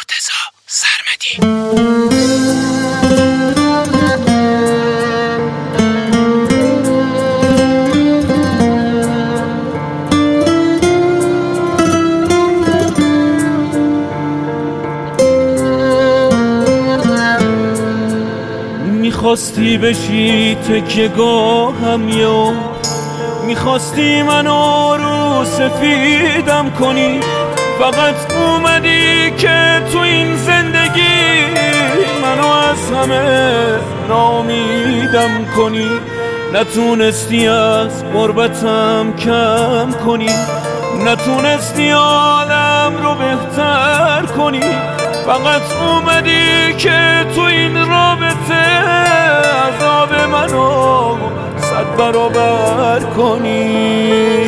مرتضی سرمدی. میخواستی بشی تکیه‌گاهم یا میخواستی منو رو سفیدم کنی، فقط اومدی که تو این زندگی منو از همه ناامیدم کنی. نتونستی از غربتم کم کنی، نتونستی عالم رو بهتر کنی، فقط اومدی که تو این رابطه عذاب منو 100 برابر کنی.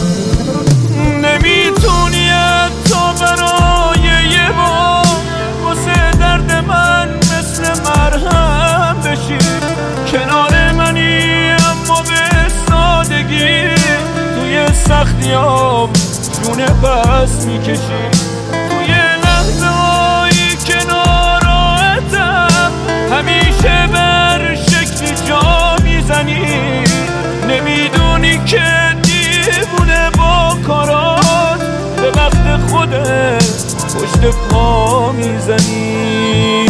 نمیتونی حتی برای یه بار واسه درد من مثل مرهم بشی، کنار منی اما به سادگی توی سختیام جونه پس میکشی. توی لحظه هایی که ناراحتم همیشه بر شکلی جا میزنی، نمیدونی که دیوونه با کارات به وقت خودت پشت پا میزنی.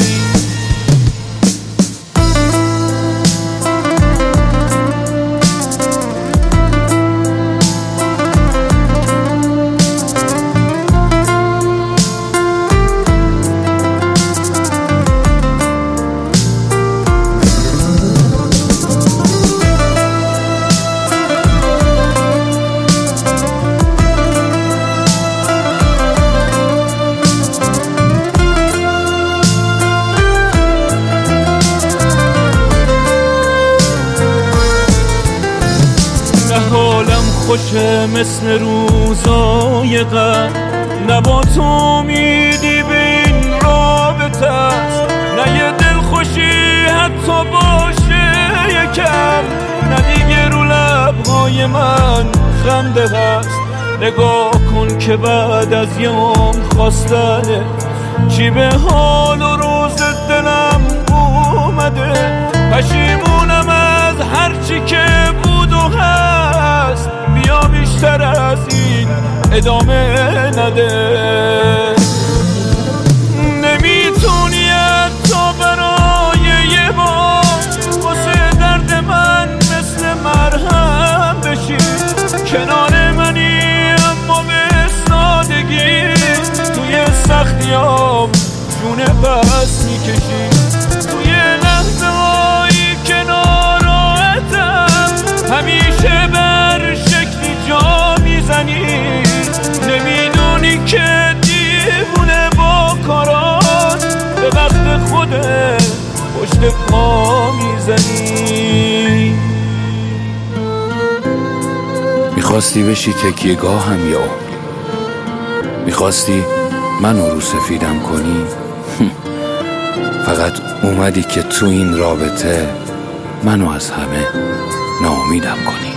حالم خوشه مثل روزای قبل، نه با تو امیدی به این رابطه است، نه یه دلخوشی حتی باشه یکم، نه دیگه رو لبهای من خنده هست. نگاه کن که بعد از یه عمر خواستنه چی به حال و روز دلم اومده. پشیمونم از هرچی که بود و هست، بیا بیشتر از این ادامه نده. نمیتونی حتی برای یه بار واسه درد من مثل مرهم بشی، کنار منی اما به سادگی توی سختیام جونه پس میکشی. توی لحظه هایی که ناراحتم همیشه بر شکلی جا میزنی، نمیدونی که دیوونه با کارات به وقت خودت پشت پا میزنی. میخواستی بشی تکیه‌گاهم یا میخواستی منو رو سفیدم کنی، فقط اومدی که تو این رابطه منو از همه ناامیدم کنی.